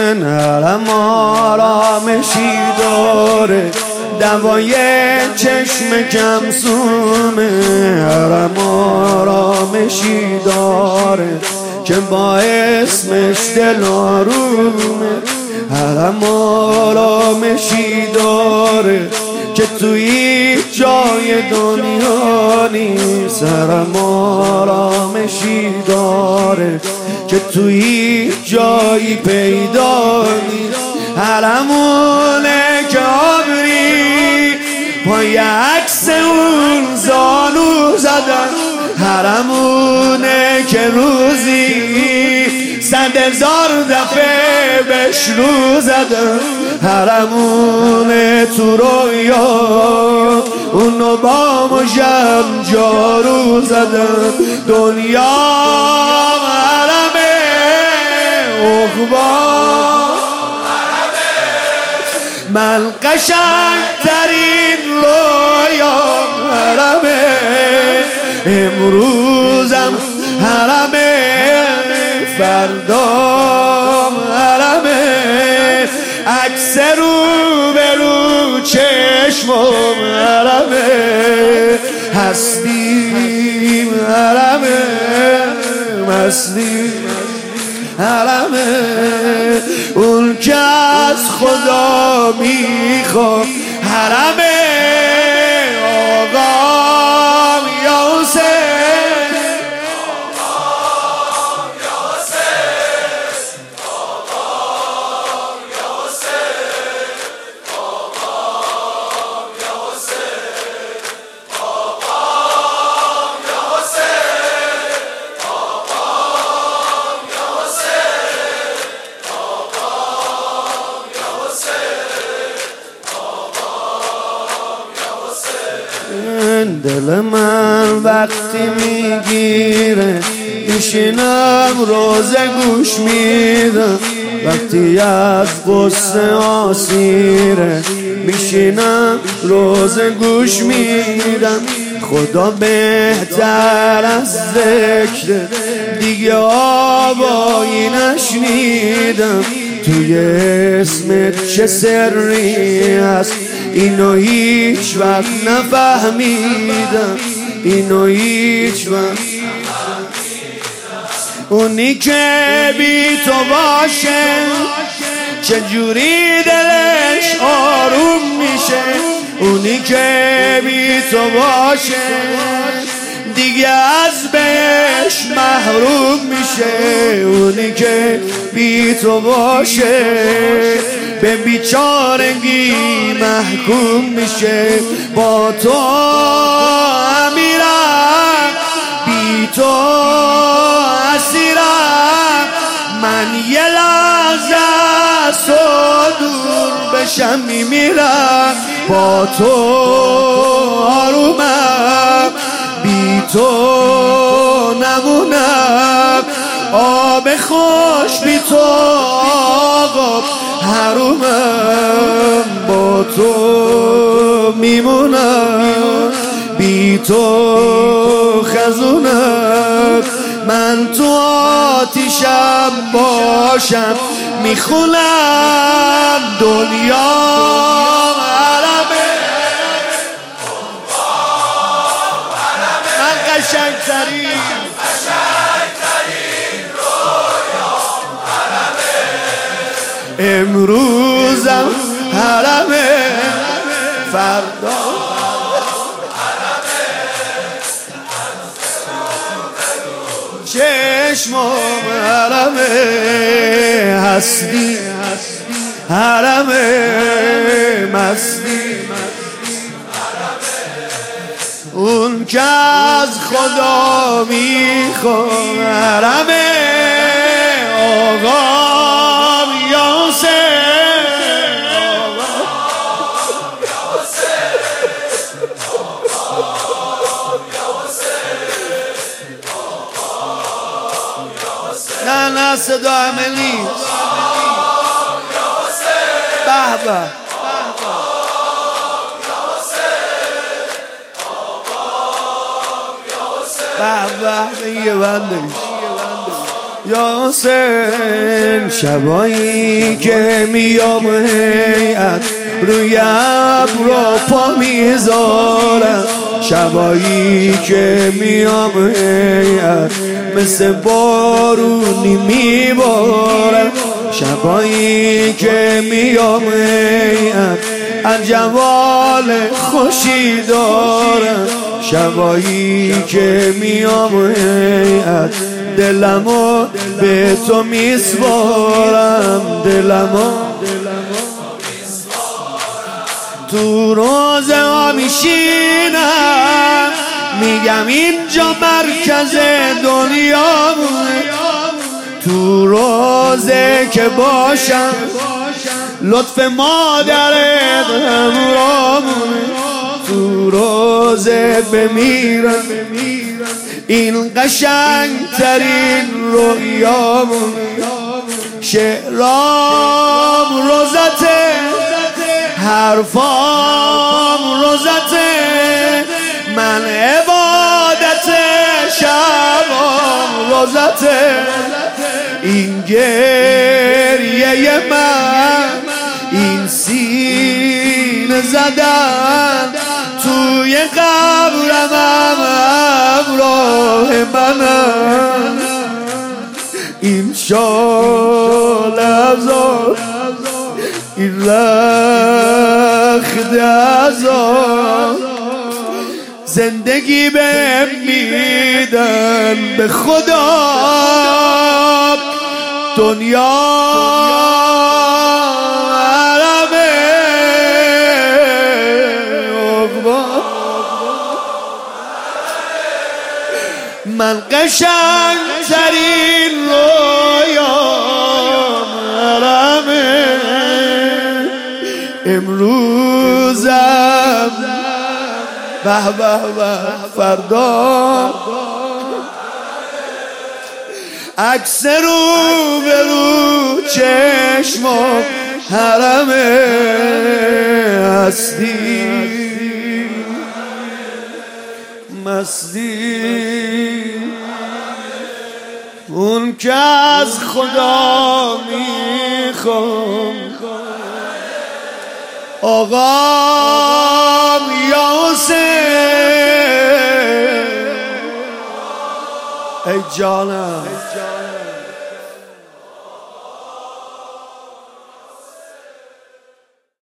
حرم آرامشی داره، دوای چشم کمسومه. حرم آرامشی داره که با اسمش دل آرومه. حرم آرامشی داره که توی جای دنیا نیست. حرم آرامشی داره که توی جایی پیدا نیست. حرمونه که آبری پای عکس اون زانو زدن. حرمونه که روزی 100,000 دفعه بهش رو زدن. حرمونه تو رویا اونو با مجم جارو زدن. دنیا حرمه عقبا من قشنگترین رویا حرمه. امروزم حرمه فردام حرمه. عکس رو به رو چشمم حرمه. هستیم حرمه مستیم حرمه. اون که از خدا میخواد حرمه. آقام یا حسین دل من وقتی میگیره میشینم روزه گوش میدم. وقتی از قصه آسیره میشینم روزه گوش میدم. خدا بهتر از ذکر دیگه آوایی نشنیدم. توی اسمت چه سری هست اینو هیچ وقت نفهمیدم. اینو هیچ وقت اونی که بی تو باشه چجوری دلش آروم میشه. اونی که بی تو باشه دیگه از بهش محروم میشه. اونی که بی تو باشه به بیچارگی محکوم میشه. با تو امیرم بی تو اسیرم. من یه لحظه از تو دور بشم میمیرم. با تو آرومم بی تو نمونم. آب خوش بی تو آقا حرومم. با تو میمونم بی تو خزونم. من تو آتیشم باشم میخونم دنیا حرمه. من قشنگترین امروزم حرمه فردا چشمم حرمه. هستی حرمه مستی اون که از خدا میخواد حرمه. آقام یا نه صدا عمل نیست. به به به به یه بندش یا حسین. شبایی که میام هیئت روی ابرا پا میذارم، شبایی که میام هیئت مثل بارونی میبارم، شبایی که میام هیئت از جوال خوشی دارم، شبایی که میام هیئت دلمو به تو میسپارم، دلمو تو روزه ها میشینم میگم اینجا مرکز دنیا مونه، تو روزه که باشم لطف مادرت همراهمونه، تو روزه بمیرم این قشنگ ترین رویامونه، شعرام روزته حرفام روزته من عبادت شبام روزته، این گریه من این سینه زدن توی قبرم همراه منم، این شال افزار این رخت ازار زندگی بهم میدن به خدا، دنیا عربه عقبا من قشنگ ترین رویام عربه، امروزم به به به فردا عکس رو به رو چشمم حرمه هستی مستی اون که از خدا میخوام، آقام یا حسین ای جانم